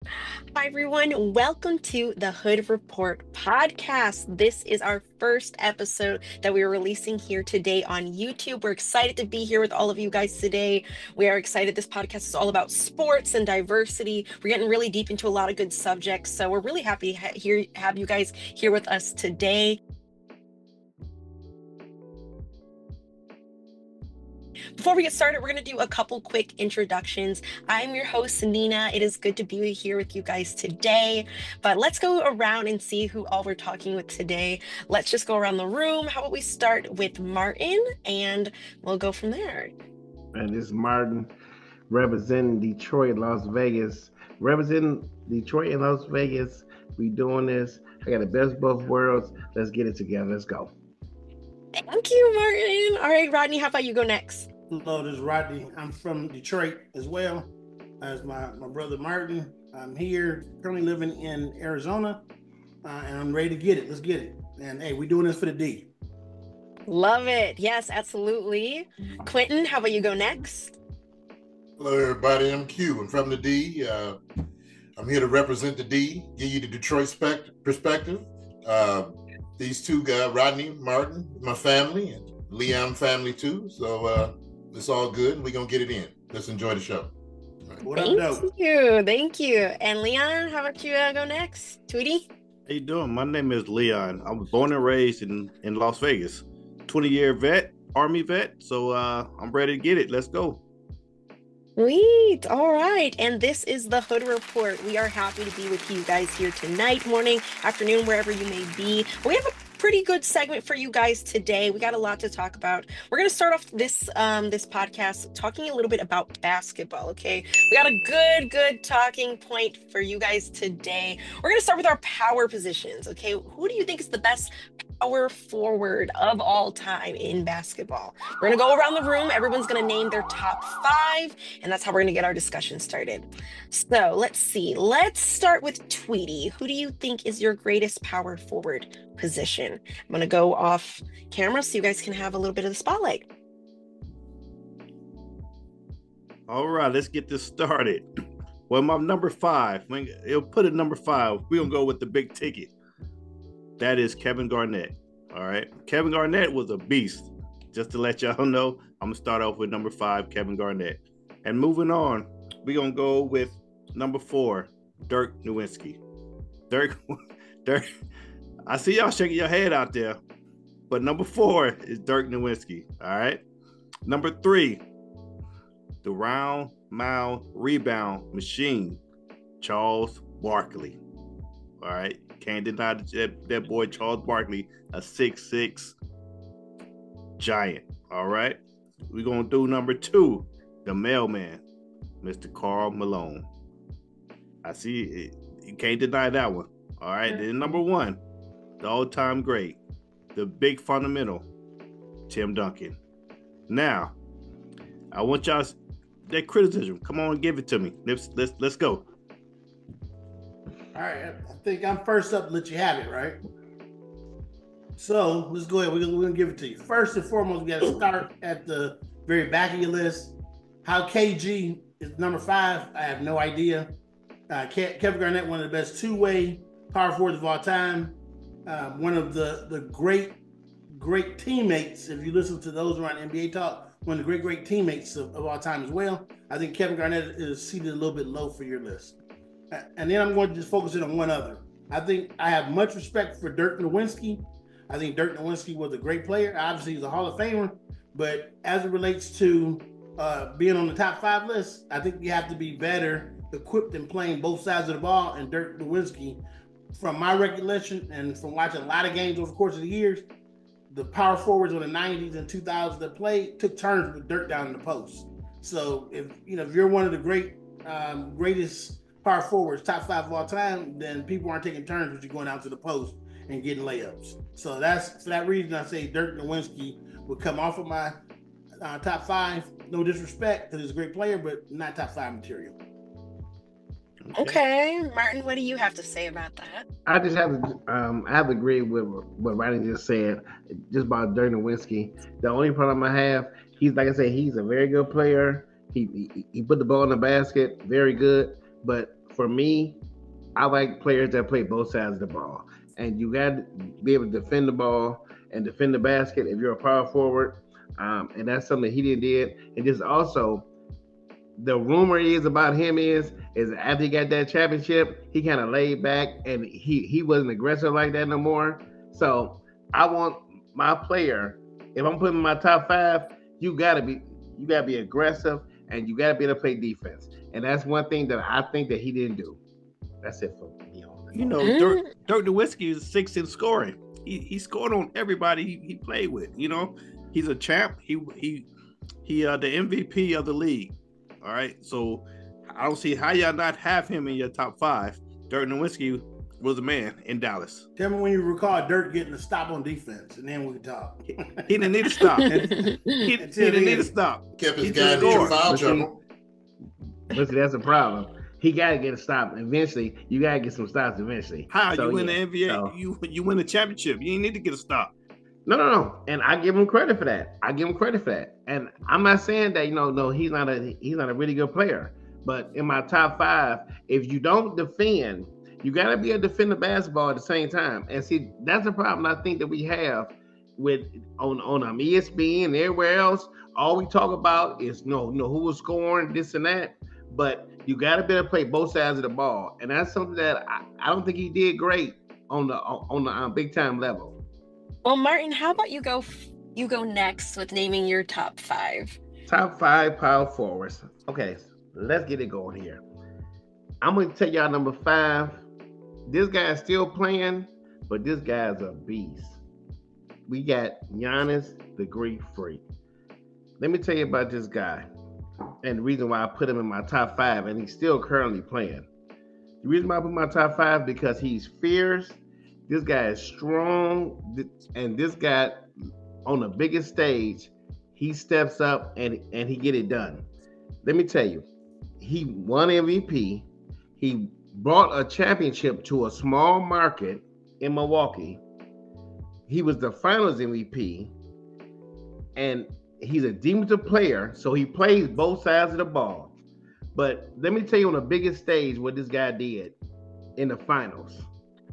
Hi, everyone. Welcome to the Hood Report podcast. This is our first episode that we are releasing here today on YouTube. We're excited to be here with all of you guys today. We are excited. This podcast is all about sports and diversity. We're getting really deep into a lot of good subjects. So we're really happy to have you guys here with us today. Before we get started, we're going to do a couple quick introductions. I'm your host, Nina. It is good to be here with you guys today. But let's go around and see who all we're talking with today. Let's just go around the room. How about we start with Martin and we'll go from there. And this is Martin representing Detroit, Las Vegas. Representing Detroit and Las Vegas. We doing this. I got the best of both worlds. Let's get it together. Let's go. Thank you, Martin. All right, Rodney, how about you go next? Hello, this is Rodney. I'm from Detroit as well as my brother Martin. I'm here currently living in Arizona, and I'm ready to get it. Let's get it. And hey, we're doing this for the D. Love it. Yes, absolutely. Quentin, how about you go next? Hello, everybody. I'm Q. I'm from the D. I'm here to represent the D, give you the Detroit perspective. These two guys, Rodney, Martin, my family, and Leon family too. So it's all good, and we're going to get it in. Let's enjoy the show. Thank you. And Leon, how about you go next? Tweety? How you doing? My name is Leon. I was born and raised in Las Vegas. 20-year vet, Army vet. So I'm ready to get it. Let's go. Sweet. All right. And this is the Hood Report. We are happy to be with you guys here tonight, morning, afternoon, wherever you may be. We have a pretty good segment for you guys today. We got a lot to talk about. We're going to start off this podcast talking a little bit about basketball, okay? We got a good talking point for you guys today. We're going to start with our power positions, okay? Who do you think is the best power forward of all time in basketball? We're going to go around the room. Everyone's going to name their top 5, and that's how we're going to get our discussion started. So let's see. Let's start with Tweety. Who do you think is your greatest power forward position? I'm going to go off camera so you guys can have a little bit of the spotlight. All right, let's get this started. Well, my number 5, it'll put it number 5. We're going to go with the big ticket. That is Kevin Garnett. All right. Kevin Garnett was a beast. Just to let y'all know, I'm going to start off with number 5, Kevin Garnett. And moving on, we're going to go with number 4, Dirk Nowitzki. Dirk, I see y'all shaking your head out there, but number 4 is Dirk Nowitzki. All right. Number 3, the round mound rebound machine, Charles Barkley. All right. Can't deny that boy Charles Barkley, a 6'6" giant. All right. We're going to do number 2, the mailman, Mr. Karl Malone. I see it. You can't deny that one. All right. Then number 1, the all-time great, the big fundamental, Tim Duncan. Now, I want y'all that criticism. Come on, give it to me. Let's go. All right, I think I'm first up to let you have it, right? So let's go ahead. We're gonna give it to you. First and foremost, we got to start at the very back of your list. How KG is number 5, I have no idea. Kevin Garnett, one of the best two-way power forwards of all time. One of the great teammates. If you listen to those around NBA talk, one of the great teammates of all time as well. I think Kevin Garnett is seated a little bit low for your list. And then I'm going to just focus in on one other. I think I have much respect for Dirk Nowitzki. I think Dirk Nowitzki was a great player. Obviously, he's a Hall of Famer. But as it relates to being on the top 5 list, I think you have to be better equipped in playing both sides of the ball. And Dirk Nowitzki, from my recollection and from watching a lot of games over the course of the years, the power forwards in the 90s and 2000s that played took turns with Dirk down in the post. So if you're one of the greatest power forwards, top 5 of all time, then people aren't taking turns with you going out to the post and getting layups. So that's for that reason I say Dirk Nowitzki would come off of my top 5. No disrespect, because he's a great player, but not top 5 material. Okay, Martin, what do you have to say about that? I just have to agree with what Rodney just said, just about Dirk Nowitzki. The only problem I have, he's like I said, he's a very good player. He put the ball in the basket, very good. But for me, I like players that play both sides of the ball. And you got to be able to defend the ball and defend the basket if you're a power forward. And that's something he did. And just also, the rumor is about him is after he got that championship, he kind of laid back and he wasn't aggressive like that no more. So I want my player, if I'm putting my top 5, you gotta be aggressive and you gotta be able to play defense. And that's one thing that I think that he didn't do. That's it for me. You know, Dirk Nowitzki is 6th in scoring. He scored on everybody he played with. You know, he's a champ. He the MVP of the league. All right, so I don't see how y'all not have him in your top 5. Dirk Nowitzki was a man in Dallas. Tell me when you recall Dirk getting a stop on defense, and then we can talk. He didn't need to stop. He didn't need to stop. Kept his guy in foul trouble. Listen, that's a problem. He got to get a stop eventually. You got to get some stops eventually. How you win the NBA? So, you win the championship. You ain't need to get a stop. No. And I give him credit for that. And I'm not saying that, no, he's not a really good player. But in my top 5, if you don't defend, you got to be able to defend the basketball at the same time. And see, that's the problem I think that we have with on ESPN and everywhere else. All we talk about is who was scoring, this and that. But you got to be able to play both sides of the ball. And that's something that I don't think he did great on the big time level. Well, Martin, how about you go next with naming your top 5? Top 5 power forwards. Okay, let's get it going here. I'm going to tell y'all number 5. This guy's still playing, but this guy's a beast. We got Giannis, the Greek Freak. Let me tell you about this guy and the reason why I put him in my top 5, and he's still currently playing. The reason why I put him in my top 5 because he's fierce. This guy is strong, and this guy on the biggest stage, he steps up and he get it done. Let me tell you, he won MVP. He brought a championship to a small market in Milwaukee. He was the Finals MVP, and he's a defensive player, so he plays both sides of the ball. But let me tell you on the biggest stage what this guy did in the Finals.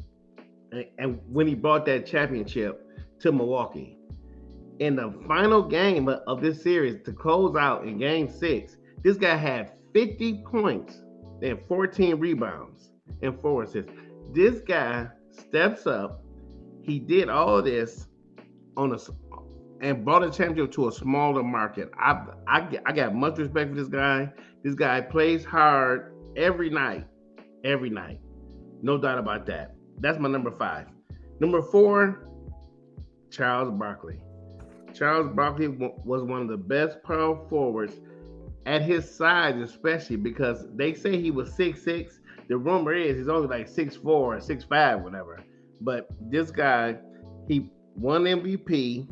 And when he brought that championship to Milwaukee. In the final game of this series to close out in game 6, this guy had 50 points and 14 rebounds and 4 assists. This guy steps up. He did all of this and brought a championship to a smaller market. I got much respect for this guy. This guy plays hard every night. No doubt about that. That's my number 5. Number 4, Charles Barkley. Charles Barkley was one of the best power forwards at his size, especially because they say he was 6'6". The rumor is he's only like 6'4" or 6'5", whatever. But this guy, he won MVP.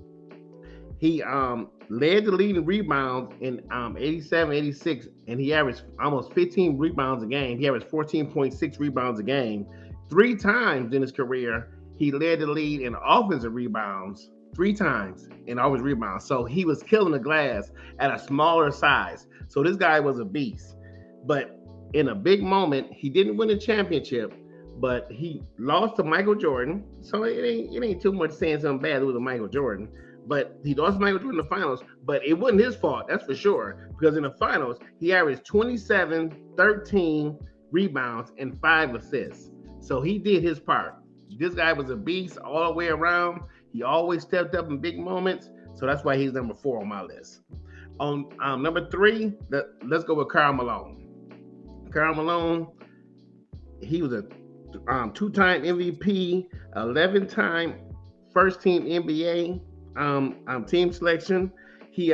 He led the league in rebounds in 87, 86, and he averaged almost 15 rebounds a game. He averaged 14.6 rebounds a game. 3 times in his career, he led the lead in offensive rebounds 3 times in offensive rebounds. So he was killing the glass at a smaller size. So this guy was a beast. But in a big moment, he didn't win a championship, but he lost to Michael Jordan. So it ain't too much saying something bad with Michael Jordan. But he lost to Michael Jordan in the finals, but it wasn't his fault, that's for sure. Because in the finals, he averaged 27, 13 rebounds, and 5 assists. So he did his part. This guy was a beast all the way around. He always stepped up in big moments. So that's why he's number 4 on my list. On number 3, let's go with Karl Malone. Karl Malone, he was a 2-time MVP, 11-time first team NBA team selection. He's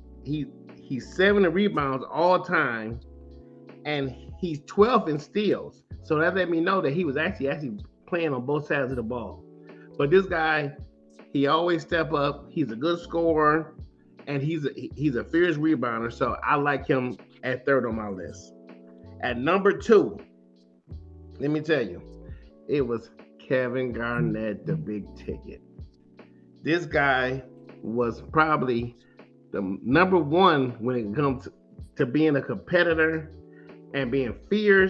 7 in rebounds all time, and he's 12th in steals. So that let me know that he was actually playing on both sides of the ball. But this guy, he always step up. He's a good scorer, and he's a fierce rebounder. So I like him at 3rd on my list. At number 2, let me tell you, it was Kevin Garnett, the big ticket. This guy was probably the number 1 when it comes to being a competitor and being fierce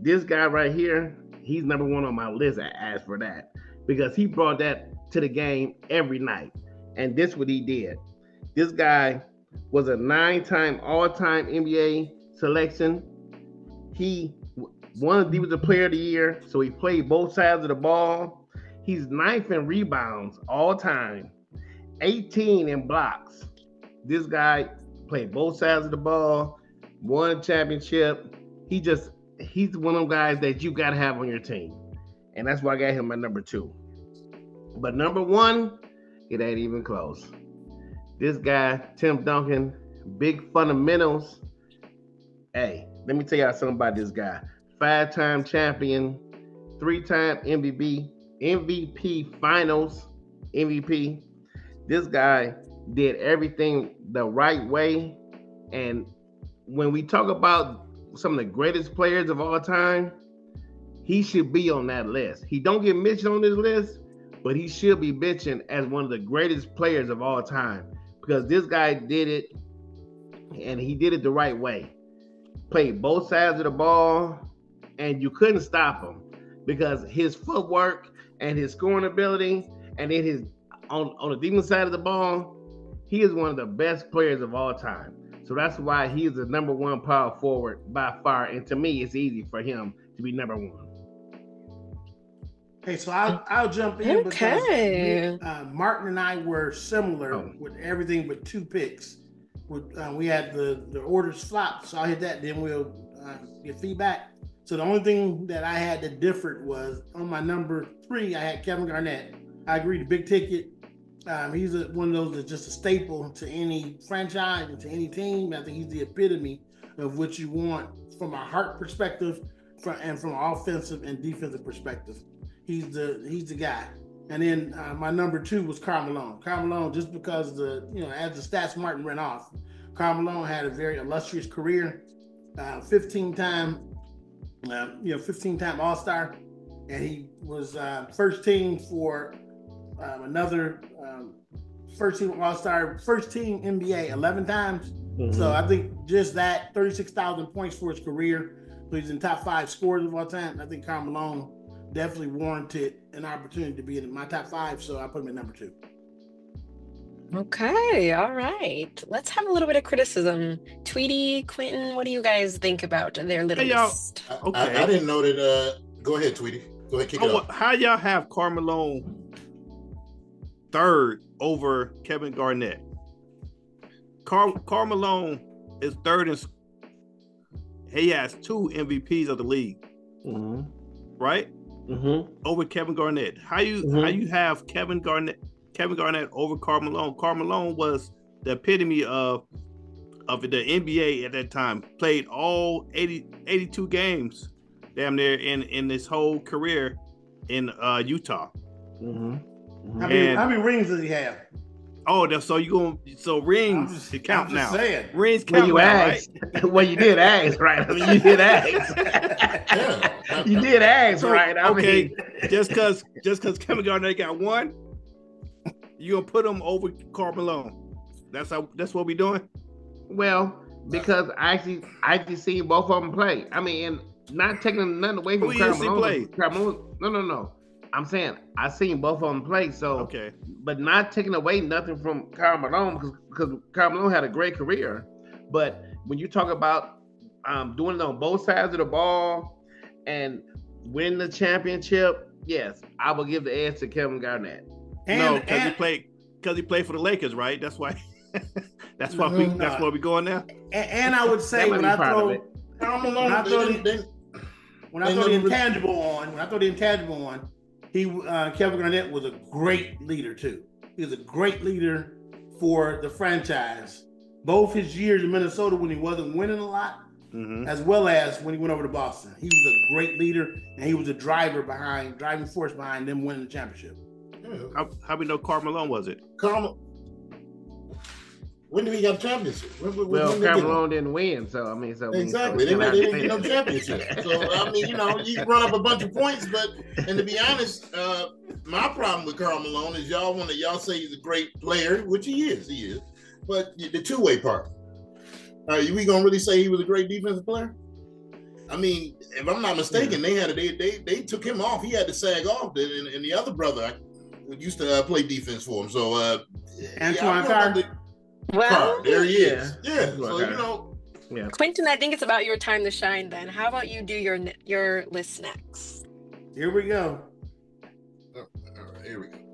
this guy right here, he's number one on my list as for that because he brought that to the game every night. And this what he did. This guy was a 9-time all-time NBA selection. He was the player of the year, so he played both sides of the ball. He's 9th in rebounds all time, 18 in blocks. This guy played both sides of the ball, won a championship. He's one of them guys that you gotta have on your team. And that's why I got him at number 2. But number 1, it ain't even close. This guy, Tim Duncan, big fundamentals. Hey, let me tell y'all something about this guy. 5-time champion, 3-time MVP finals MVP. This guy did everything the right way. And when we talk about some of the greatest players of all time, he should be on that list. He don't get mentioned on this list, but he should be mentioned as one of the greatest players of all time because this guy did it, and he did it the right way. Played both sides of the ball, and you couldn't stop him because his footwork and his scoring ability, and then his on the defense side of the ball, he is one of the best players of all time. So that's why he is the number 1 power forward by far. And to me, it's easy for him to be number 1. Hey, so I'll jump in Okay. because Martin and I were similar with everything but 2 picks. We had the orders flopped, so I'll hit that. Then we'll get feedback. So the only thing that I had that differed was on my number 3, I had Kevin Garnett. I agree, the big ticket. He's one of those that's just a staple to any franchise and to any team. I think he's the epitome of what you want from a heart perspective and from an offensive and defensive perspective. He's the guy. And then my number 2 was Karl Malone. Karl Malone, just because as the stats Martin ran off, Karl Malone had a very illustrious career, 15-time All-Star, and he was first team for another first team All-Star, first team NBA 11 times. Mm-hmm. So I think just that 36,000 points for his career. So he's in top 5 scorers of all time. I think Karl Malone definitely warranted an opportunity to be in my top 5, so I put him at number 2. Okay, all right. Let's have a little bit of criticism. Tweety, Quentin, what do you guys think about their little list? Okay. I didn't know that. Go ahead, Tweety. Go ahead, kick it off. How y'all have Karl Malone 3rd over Kevin Garnett? Karl Malone is 3rd in. He has 2 MVPs of the league, right? Over Kevin Garnett. How you have Kevin Garnett over Karl Malone? Karl Malone was the epitome of the NBA at that time. Played all 82 games, damn near in his whole career in Utah. How many rings does he have? Oh, so rings count now. Saying. Rings count now, right? Well, you did ask, right? I mean, you did ask. You did ask, right? I mean, just because Kevin Garnett got 1, you gonna put him over Karl Malone? That's what we doing. Well, because I actually seen both of them play. I mean, and not taking nothing away from Karl Malone. No. I'm saying I seen both of them play. So okay, but not taking away nothing from Karl Malone because Karl Malone had a great career. But when you talk about doing it on both sides of the ball and win the championship, yes, I will give the edge to Kevin Garnett. Because he played for the Lakers, right? That's why. that's why we going there. And I would say when I throw the intangible on, Kevin Garnett was a great leader too. He was a great leader for the franchise. Both his years in Minnesota when he wasn't winning a lot, as well as when he went over to Boston. He was a great leader, and he was a driving force behind them winning the championship. How we know Karl Malone was it? When did he get a championship? Karl Malone didn't win, exactly. They didn't get no championship. So I mean, you run up a bunch of points, and to be honest, my problem with Karl Malone is y'all say he's a great player, which he is, but the 2-way part. Are we gonna really say he was a great defensive player? I mean, if I'm not mistaken, they took him off. He had to sag off, and the other brother used to play defense for him. So Antoine Carr. Well, there he is. Yeah. So you know. Yeah. Quentin, I think it's about your time to shine then. How about you do your list next? Here we go. All right, here we go.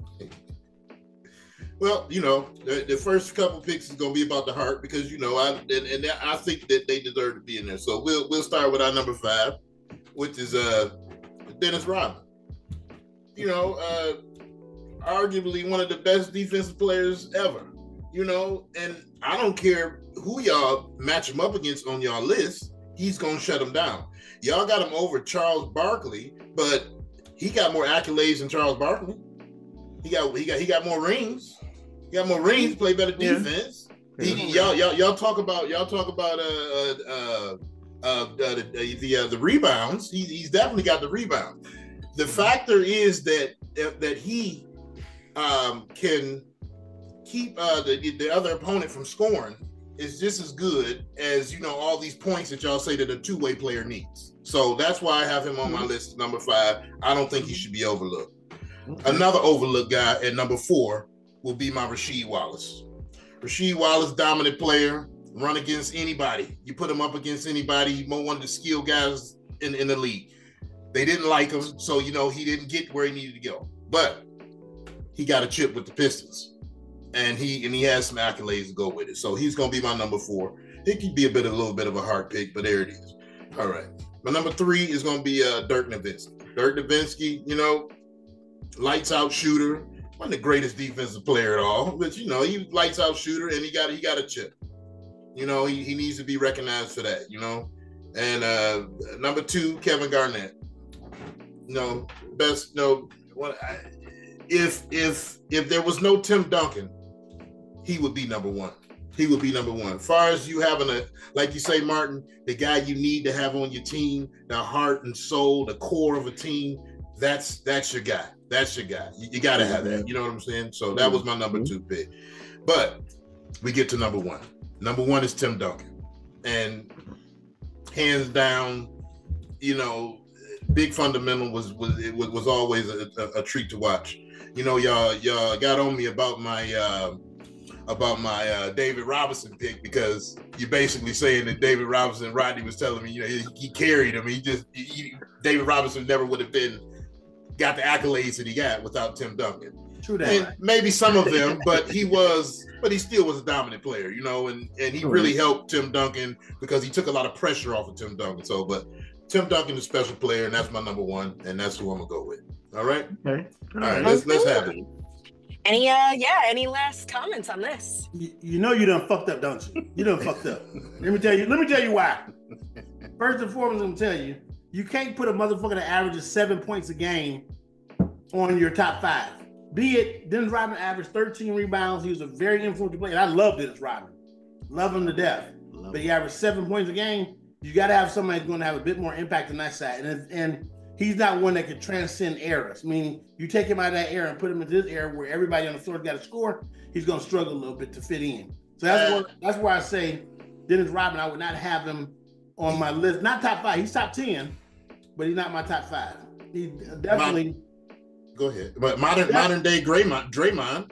Well, you know, the first couple picks is going to be about the heart because, you know, I think that they deserve to be in there. So we'll start with our number 5, which is Dennis Rodman. You know, arguably one of the best defensive players ever. You know, and I don't care who y'all match him up against on y'all list, he's going to shut him down. Y'all got him over Charles Barkley, but he got more accolades than Charles Barkley. He got more rings. He got more rings, play better defense. Yeah. Y'all talk about the rebounds. He's definitely got the rebound. The factor is that he can keep the other opponent from scoring is just as good as, you know, all these points that y'all say that a two-way player needs. So that's why I have him on my list, number 5. I don't think he should be overlooked. Another overlooked guy at number 4 will be my Rasheed Wallace. Rasheed Wallace, dominant player, run against anybody. You put him up against anybody, he's one of the skilled guys in the league. They didn't like him, so, you know, he didn't get where he needed to go. But he got a chip with the Pistons. And he has some accolades to go with it. So he's going to be my number 4. It could be a little bit of a hard pick, but there it is. All right. My number 3 is going to be Dirk Nowitzki. Dirk Nowitzki, you know, lights out shooter. Wasn't the greatest defensive player at all, but, you know, he lights out shooter and he got a chip. You know, he needs to be recognized for that, you know. And number 2, Kevin Garnett. You know, best, you know, if there was no Tim Duncan, he would be number 1. He would be number 1. As far as you having like you say, Martin, the guy you need to have on your team, the heart and soul, the core of a team, that's your guy. That's your guy. You got to have that. You know what I'm saying? So that was my number 2 pick. But we get to number 1. Number 1 is Tim Duncan. And hands down, you know, big fundamental was always a treat to watch. You know, y'all got on me about my David Robinson pick because you're basically saying that David Robinson, Rodney was telling me, you know, he carried him. David Robinson never would have got the accolades that he got without Tim Duncan. True that. And maybe some of them, but he still was a dominant player, you know, and he really helped Tim Duncan because he took a lot of pressure off of Tim Duncan. So, but Tim Duncan is a special player, and that's my number 1, and that's who I'm gonna go with. All right. Okay. All right. Let's have it. Any last comments on this? You know you done fucked up, don't you? You done fucked up. Let me tell you why. First and foremost, I'm gonna tell you, you can't put a motherfucker that averages 7 points a game on your top 5. Be it Dennis Rodman averaged 13 rebounds. He was a very influential player. I love Dennis Rodman. Love him to death. But he averaged 7 points a game. You got to have somebody who's going to have a bit more impact on that side. And he's not one that can transcend eras. Meaning, you take him out of that era and put him in this era where everybody on the floor's got to score, he's going to struggle a little bit to fit in. So that's why I say Dennis Rodman, I would not have him on my list. Not top 5. He's top 10, but he's not my top 5. He definitely... Go ahead. But modern day Draymond.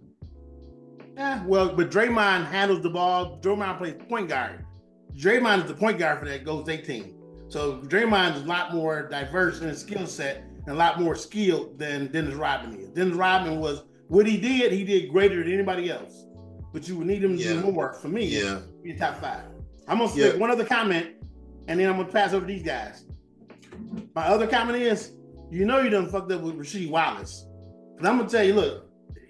Yeah, well, but Draymond handles the ball. Draymond plays point guard. Draymond is the point guard for that Golden State team. So Draymond is a lot more diverse in his skill set and a lot more skilled than Dennis Rodman is. Dennis Rodman was what he did greater than anybody else. But you would need him to do more for me. Yeah. Be top 5. I'm gonna make one other comment, and then I'm gonna pass over to these guys. My other comment is, you know, you done fucked up with Rasheed Wallace. And I'm gonna tell you, look,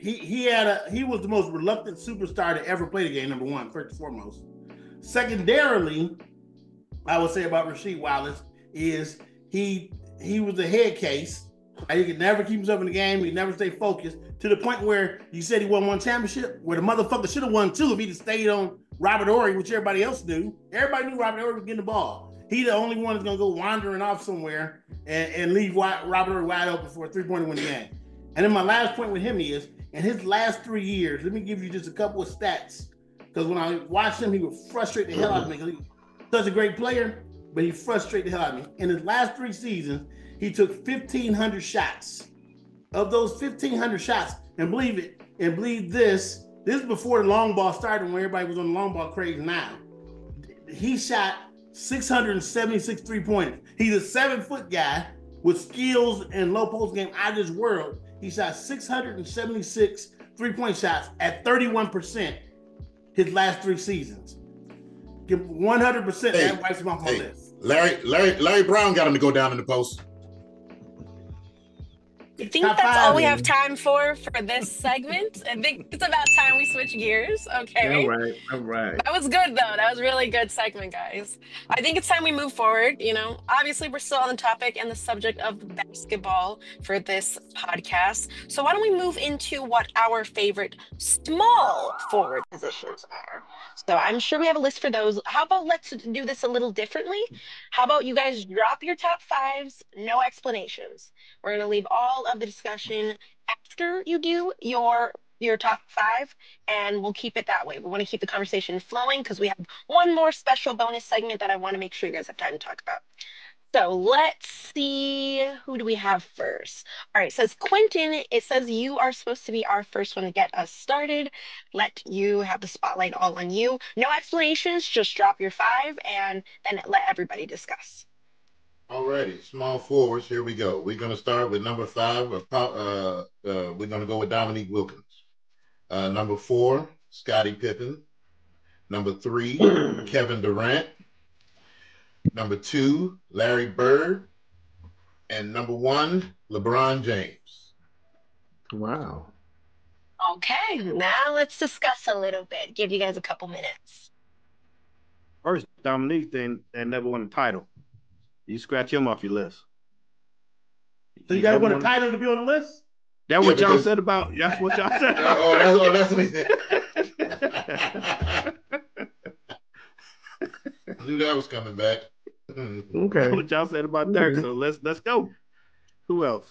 he was the most reluctant superstar to ever play the game. Number 1, first and foremost. Secondarily, I would say about Rasheed Wallace is he was a head case. He could never keep himself in the game. He never stay focused to the point where you said he won 1 championship, where the motherfucker should have won 2 if he'd stayed on Robert Horry, which everybody else knew. Everybody knew Robert Horry was getting the ball. He the only one that's gonna go wandering off somewhere and leave Robert Horry wide open for a 3-pointer win the game. And then my last point with him is, in his last 3 years, let me give you just a couple of stats. Because when I watched him, he would frustrate the hell out of me because he was such a great player. but he frustrated the hell out of me. In his last 3 seasons, he took 1,500 shots. Of those 1,500 shots, and believe this is before the long ball started when everybody was on the long ball craze now. He shot 676 3-pointers. He's a 7-foot guy with skills and low post game out of this world. He shot 676 3-point shots at 31% his last 3 seasons. Give 100%. That wipes him off my list. Larry Brown got him to go down in the post. I think that's all we have time for this segment. I think it's about time we switch gears. Okay. All right. That was good, though. That was a really good segment, guys. I think it's time we move forward. You know, obviously, we're still on the topic and the subject of basketball for this podcast. So why don't we move into what our favorite small forward positions are? So I'm sure we have a list for those. How about let's do this a little differently? How about you guys drop your top 5s, no explanations. We're going to leave all of the discussion after you do your top 5, and we'll keep it that way. We want to keep the conversation flowing because we have one more special bonus segment that I want to make sure you guys have time to talk about. So let's see, who do we have first? All right, says Quentin, it says you are supposed to be our first one to get us started. Let you have the spotlight all on you. No explanations, just drop your 5 and then let everybody discuss. Alrighty, small forwards, here we go. We're going to start with number 5. We're going to go with Dominique Wilkins. Number 4, Scottie Pippen. Number 3, Kevin Durant. Number 2, Larry Bird. And number 1, LeBron James. Wow. Okay, now let's discuss a little bit. Give you guys a couple minutes. First, Dominique that never won a title. You scratch him off your list. So you got to win a title to be on the list? That's what y'all said about. That's what y'all said. That's what he said. I knew that was coming back. Okay. That's what y'all said about Dirk. So let's go. Who else?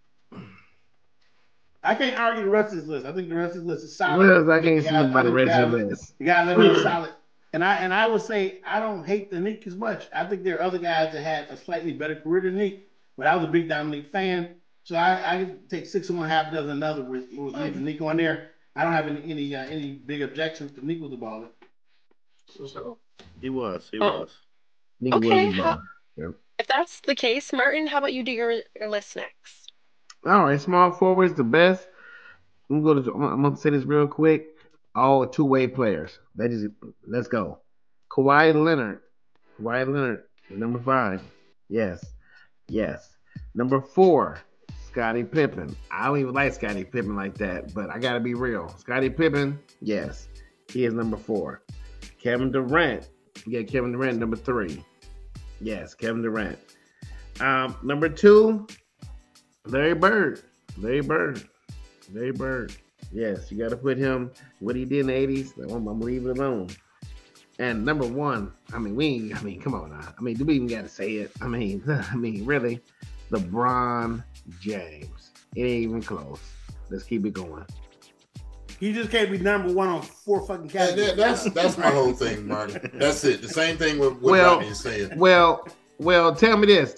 I can't argue the rest of this list. I think the rest of this list is solid. Well, I can't see about the rest of the list. You got to let me solid. And I would say I don't hate the Nick as much. I think there are other guys that had a slightly better career than Nick, but I was a big Dominique fan. So I could take 6 and 1/2 dozen another with leaving Nick on there. I don't have any big objections to Nick with the ball. So he was. Okay. If that's the case, Martin, how about you do your list next? All right, small forwards, the best. I'm gonna say this real quick. All 2-way players. Let's go. Kawhi Leonard, number 5. Yes. Number 4, Scottie Pippen. I don't even like Scottie Pippen like that, but I gotta be real. Scottie Pippen, yes, he is number 4. Kevin Durant. We got Kevin Durant, number 3. Yes, Kevin Durant. Number 2, Larry Bird. Yes, you got to put him, what he did in the 80s. I'm going to leave it alone. And number 1, come on now. Do we even got to say it? Really, LeBron James. It ain't even close. Let's keep it going. You just can't be number 1 on 4 fucking categories. That's my whole thing, Martin. That's it. The same thing with what Rodney is saying. Well, tell me this.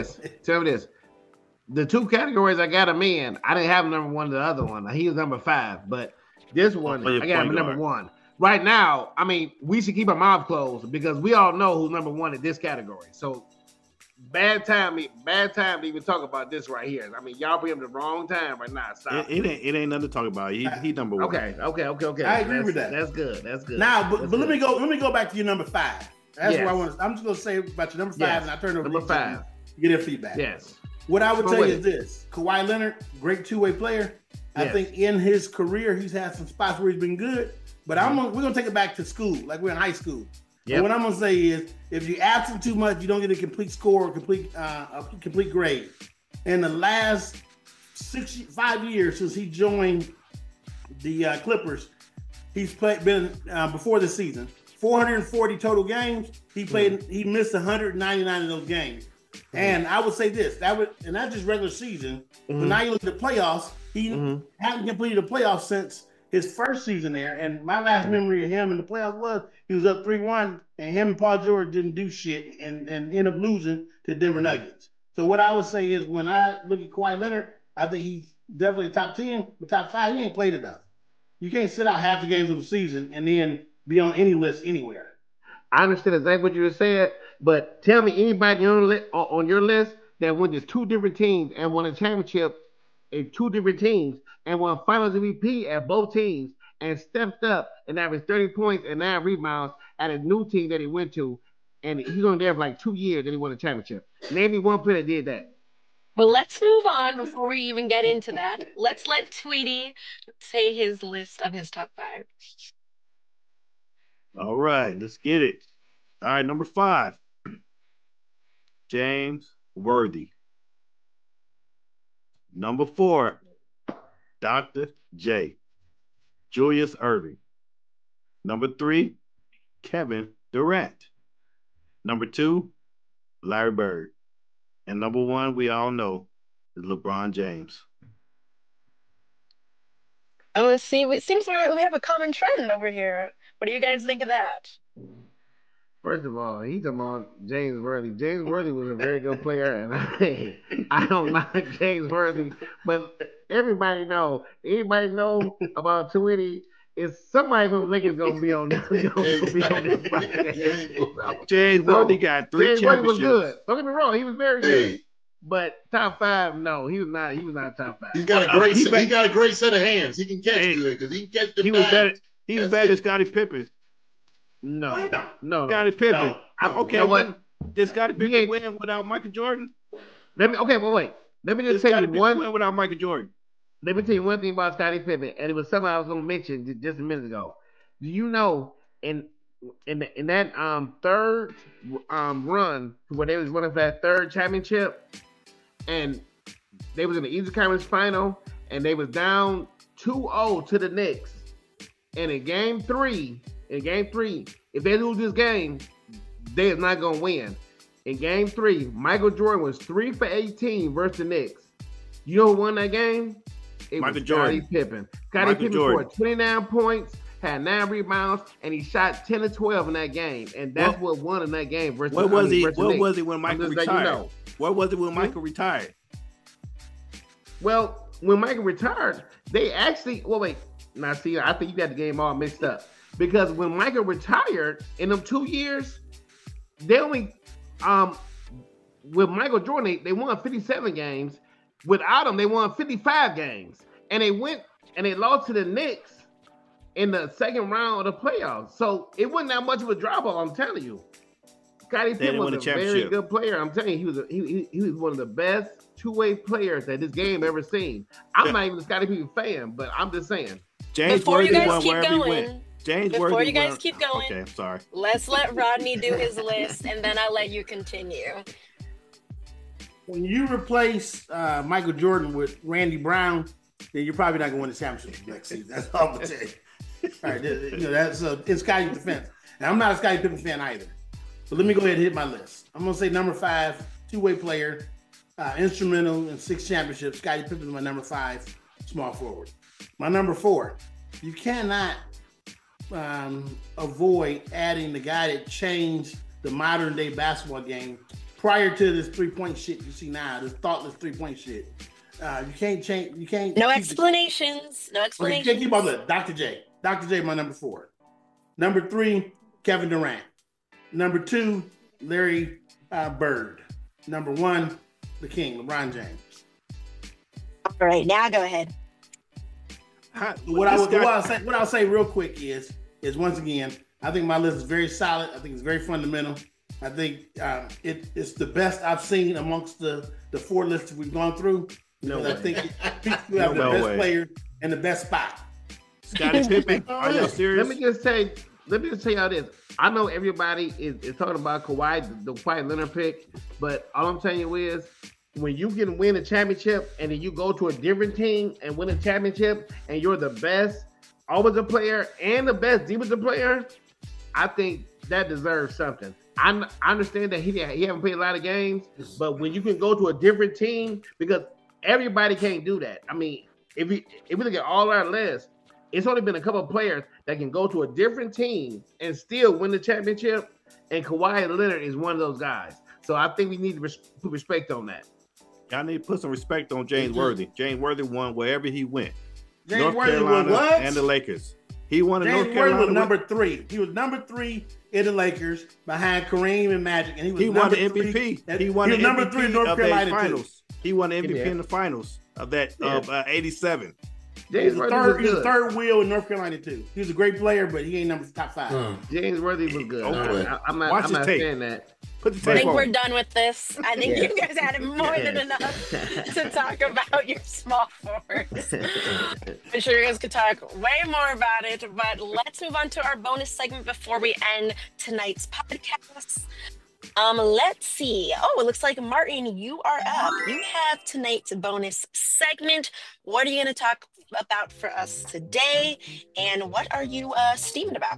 The 2 categories I got him in, I didn't have him number 1 to the other one. He was number 5, but this one, I got him number 1. Right now, we should keep our mouth closed because we all know who's number 1 in this category. So bad time to even talk about this right here. Y'all bring him the wrong time right now. Stop. It ain't nothing to talk about. He number 1. Okay. I agree with that. That's good. Now, but let me go back to your number 5. That's what I want to. I'm just gonna say about your number 5, and I turn over number 5. Get their feedback. Yes. What I would tell you is this: Kawhi Leonard, great 2-way player. I think in his career he's had some spots where he's been good, but we're gonna take it back to school, like we're in high school. Yep. And what I'm gonna say is, if you absent too much, you don't get a complete score or a complete grade. In the last 5 years since he joined the Clippers, he's been before the season 440 total games. He played. He missed 199 of those games. And I would say this, and that's just regular season. But now you look at the playoffs, he hasn't completed the playoffs since his first season there. And my last memory of him in the playoffs was he was up 3-1, and him and Paul George didn't do shit and ended up losing to Denver Nuggets. So what I would say is when I look at Kawhi Leonard, I think he's definitely top 10, but top 5, he ain't played enough. You can't sit out half the games of the season and then be on any list anywhere. I understand exactly what you were saying, but tell me anybody on your list that went to 2 different teams and won a championship in 2 different teams and won Finals MVP at both teams and stepped up and averaged 30 points and 9 rebounds at a new team that he went to, and he's only there for like 2 years and he won a championship. Name me one player that did that. Well, let's move on before we even get into that. Let's let Tweety say his list of his top 5. All right, let's get it. All right, number 5, James Worthy. Number 4, Dr. J, Julius Erving. Number 3, Kevin Durant. Number 2, Larry Bird. And number 1, we all know, is LeBron James. Oh, let's see. It seems like we have a common trend over here. What do you guys think of that? First of all, he's about James Worthy. James Worthy was a very good player, and I don't like James Worthy, but anybody know about Tweety is somebody from Lakers gonna be on this. James Worthy got 3 James championships. Worthy was good. Don't get me wrong, he was very good. But top 5, no, he was not. He was not top 5. He got a great set of hands. He can catch good because he can catch the. He was better. He was better than Scottie Pippen. No. Scottie Pippen. No. Okay, You know what? Did Scottie Pippen win without Michael Jordan? Wait. Let me just tell you one. Win without Michael Jordan. Let me tell you one thing about Scottie Pippen, and it was something I was going to mention just a minute ago. Do you know in that third run where they was running for that third championship, and they was in the Eastern Conference Final, and they was down 2-0 to the Knicks, and in Game 3, if they lose this game, they is not going to win. In Game 3, Michael Jordan was 3 for 18 versus the Knicks. You know who won that game? It Michael was Jordan. Scottie Pippen. Scottie Pippen scored 29 points, had 9 rebounds, and he shot 10 to 12 in that game. And that's what won in that game versus What was he Knicks. when Michael retired? What was it when Michael retired? Well, when Michael retired, they actually now see, I think you got the game all mixed up. Because when Michael retired in them 2 years, they only with Michael Jordan, they won 57 games. Without him, they won 55 games. And they went and they lost to the Knicks in the second round of the playoffs. So it wasn't that much of a drop off, I'm telling you. Scottie Pippen was a very good player. I'm telling you, he was one of the best two-way players that this game ever seen. I'm not even a Scottie Pippen fan, but I'm just saying. James Worthy won wherever he went. Before you guys keep going, okay, I'm sorry. Let's let Rodney do his list, and then I'll let you continue. When you replace Michael Jordan with Randy Brown, then you're probably not going to win the championship next season. That's all I'm going to tell you. All right, that's in Scotty's defense. And I'm not a Scottie Pippen fan either. So let me go ahead and hit my list. I'm going to say number 5, two-way player, instrumental in 6 championships. Scottie Pippen is my number 5, small forward. My number 4, you cannot avoid adding the guy that changed the modern day basketball game prior to this 3-point shit you see now, this thoughtless 3-point shit. You can't change. You can't. No explanations. No explanations. Okay, you can't keep on Dr. J. Dr. J, my number 4. Number 3, Kevin Durant. Number 2, Larry Bird. Number 1, the King, LeBron James. All right, now go ahead. What I'll say real quick is once again, I think my list is very solid. I think it's very fundamental. I think it's the best I've seen amongst the 4 lists we've gone through. I think you have the best player in the best spot. Scottie Pippen, are you serious? Let me just say how this. I know everybody is talking about Kawhi, the Kawhi Leonard pick, but all I'm telling you is when you can win a championship and then you go to a different team and win a championship and you're the best offensive player and the best defensive player, I think that deserves something. I understand that he haven't played a lot of games, but when you can go to a different team, because everybody can't do that. I mean, if we look at all our lists, it's only been a couple of players that can go to a different team and still win the championship, and Kawhi Leonard is one of those guys. So I think we need to put respect on that. Y'all need to put some respect on James Worthy. James Worthy won wherever he went. James North Worthy Carolina was what? and the Lakers. He won in James North Carolina. Worthy was number 3. He was number 3 in the Lakers behind Kareem and Magic, and he won the MVP. He won the number MVP 3 in North of Carolina the finals. He won the MVP in the finals of that of '87. James Worthy was He was good. third wheel in North Carolina too. He was a great player, but he ain't number top 5. James Worthy was good. Okay. I'm Watch not his tape. saying that. Put the I tape think on. we're done with this. I think you guys had more than enough to talk about your small forwards. I'm sure you guys could talk way more about it, but let's move on to our bonus segment before we end tonight's podcast. Let's see. Oh, it looks like Martin, you are up. You have tonight's bonus segment. What are you going to talk about for us today? And what are you steaming about?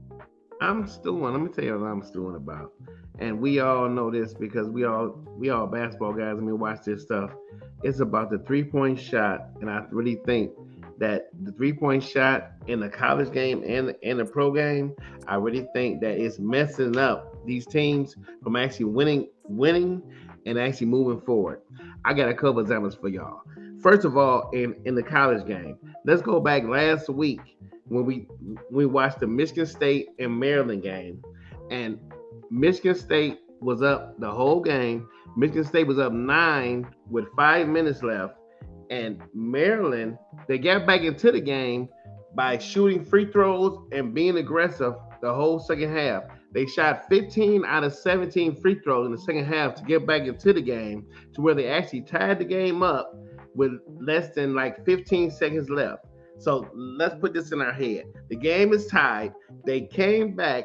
I'm stewing. Let me tell you what I'm stewing about. And we all know this because we all basketball guys and we watch this stuff. It's about the 3-point shot. And I really think that the 3-point shot in the college game and in the pro game, I really think that it's messing up these teams from actually winning and actually moving forward. I got a couple examples for y'all. First of all, in the college game, let's go back last week when we watched the Michigan State and Maryland game, and Michigan State was up the whole game. Michigan State was up 9 with 5 minutes left, and Maryland, they got back into the game by shooting free throws and being aggressive the whole second half. They shot 15 out of 17 free throws in the second half to get back into the game, to where they actually tied the game up with less than like 15 seconds left. So let's put this in our head. The game is tied. They came back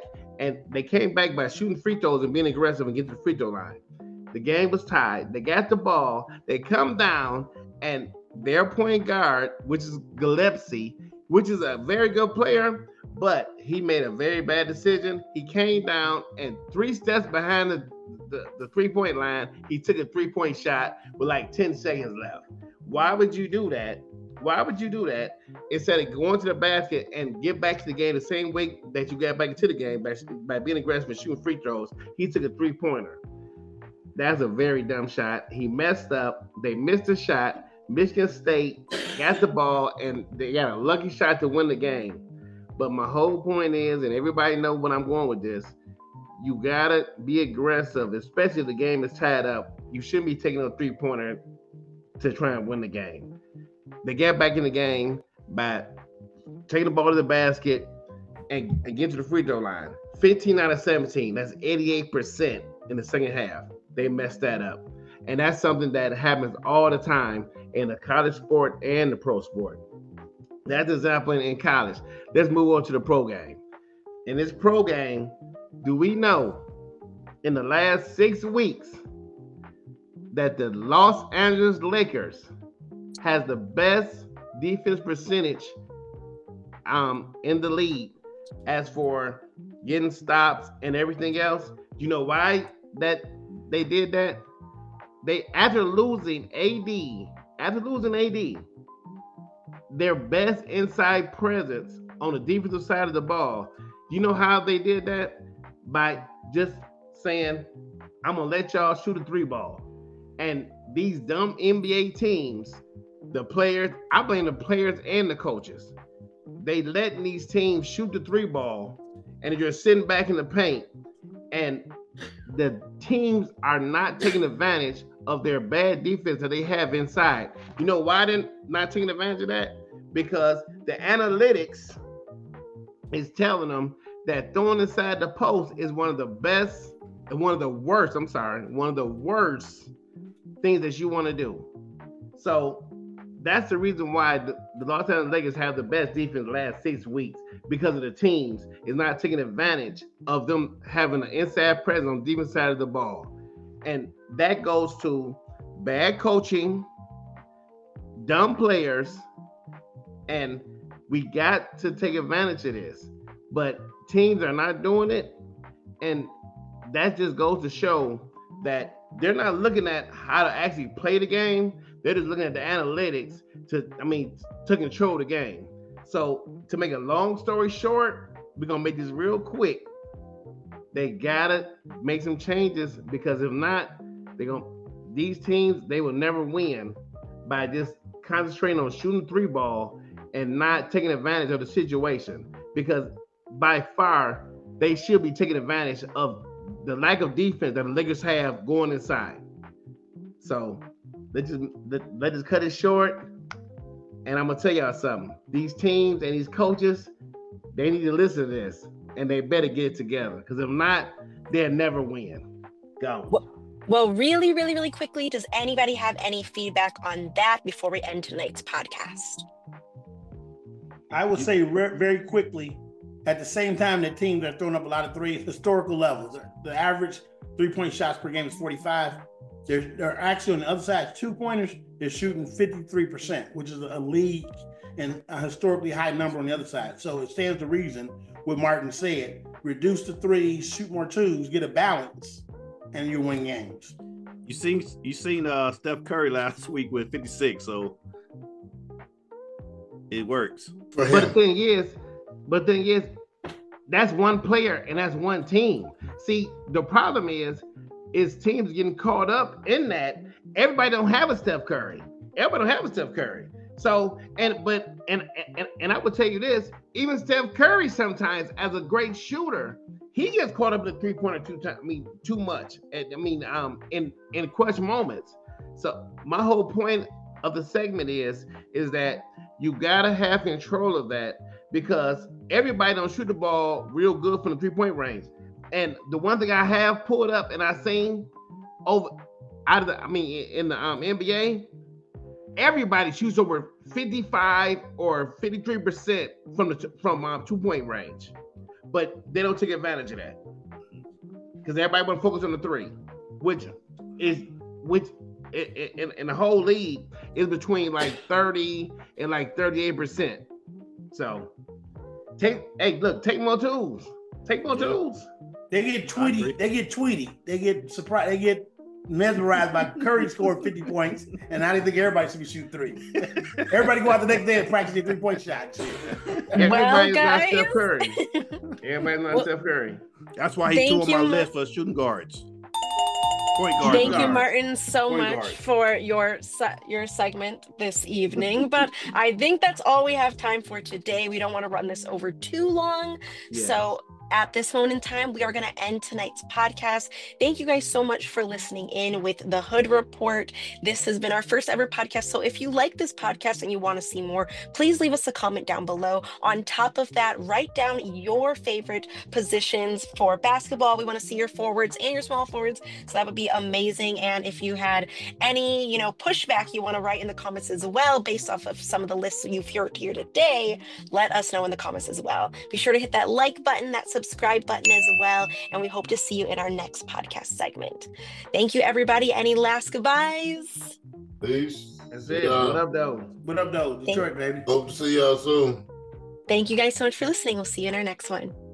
by shooting free throws and being aggressive and getting to the free throw line. The game was tied. They got the ball. They come down, and their point guard, which is Gillespie, which is a very good player, but he made a very bad decision. He came down, and 3 steps behind the 3-point line, he took a 3-point shot with like 10 seconds left. Why would you do that? Why would you do that instead of going to the basket and get back to the game the same way that you got back into the game by being aggressive and shooting free throws? He took a 3-pointer. That's a very dumb shot. He messed up. They missed a shot. Michigan State got the ball, and they got a lucky shot to win the game. But my whole point is, and everybody knows when I'm going with this, you got to be aggressive, especially if the game is tied up. You shouldn't be taking a 3-pointer to try and win the game. They get back in the game by taking the ball to the basket and get to the free throw line. 15 out of 17. That's 88% in the second half. They messed that up. And that's something that happens all the time in the college sport and the pro sport. That's an example in college. Let's move on to the pro game. In this pro game, do we know in the last 6 weeks that the Los Angeles Lakers has the best defense percentage in the league as for getting stops and everything else? Do you know why that they did that? After losing AD, their best inside presence on the defensive side of the ball. Do you know how they did that? By just saying, I'm gonna let y'all shoot a 3 ball. And these dumb NBA teams, the players, I blame the players and the coaches. They letting these teams shoot the 3 ball, and you're sitting back in the paint, and the teams are not taking advantage of their bad defense that they have inside. You know why they're not taking advantage of that? Because the analytics is telling them that throwing inside the post is one of the worst things that you want to do. So that's the reason why the Los Angeles Lakers have the best defense the last 6 weeks, because of the teams is not taking advantage of them having an inside presence on the defense side of the ball. And that goes to bad coaching, dumb players, and we got to take advantage of this. But teams are not doing it, and that just goes to show that they're not looking at how to actually play the game. They're just looking at the analytics to control the game. So to make a long story short, we're gonna make this real quick. They gotta make some changes because if not, these teams they will never win by just concentrating on shooting three ball and not taking advantage of the situation. Because by far they should be taking advantage of the lack of defense that the Lakers have going inside. So let's just cut it short. And I'm gonna tell y'all something. These teams and these coaches, they need to listen to this, and they better get it together. Because if not, they'll never win. Go. Well, really, really, really quickly, does anybody have any feedback on that before we end tonight's podcast? I would say very quickly, at the same time that teams are throwing up a lot of threes, historical levels, the average 3-point shots per game is 45. They're actually on the other side, 2-pointers, they're shooting 53%, which is a league and a historically high number on the other side. So it stands to reason what Martin said, reduce the threes, shoot more twos, get a balance, and you win games. You seen Steph Curry last week with 56, so it works. But the thing is, that's one player and that's one team. See, the problem is teams getting caught up in that. Everybody don't have a Steph Curry. So, and I would tell you this, even Steph Curry sometimes as a great shooter, he gets caught up in the three-pointer too much. In clutch moments. So my whole point of the segment is that you gotta have control of that because everybody don't shoot the ball real good from the three-point range. And the one thing I have pulled up and I seen in the NBA, everybody shoots over 55 or 53% from 2-point range, but they don't take advantage of that because everybody want to focus on the three, which in the whole league is between like 30 and like 38%. So take more tools. Take more tools. They get tweety. They get surprised. They get mesmerized by Curry scored 50 points, and I didn't think everybody should be shooting three. Everybody go out the next day and practice their 3-point shots. Everybody's not Steph Curry. Everybody's not Steph Curry. That's why he threw on my list for shooting guards. Thank you, Martin, so much for your segment this evening. But I think that's all we have time for today. We don't want to run this over too long. Yeah. So at this moment in time, we are going to end tonight's podcast. Thank you guys so much for listening in with the Hood Report. This has been our first ever podcast. So if you like this podcast and you want to see more, please leave us a comment down below. On top of that, write down your favorite positions for basketball. We want to see your forwards and your small forwards. So that would be amazing. And if you had any, pushback you want to write in the comments as well, based off of some of the lists you've heard here today, let us know in the comments as well. Be sure to hit that like button, that subscribe button as well, and we hope to see you in our next podcast segment. Thank you, everybody. Any last goodbyes? Peace. That's it. What up, though? Detroit, baby. Hope to see y'all soon. Thank you guys so much for listening. We'll see you in our next one.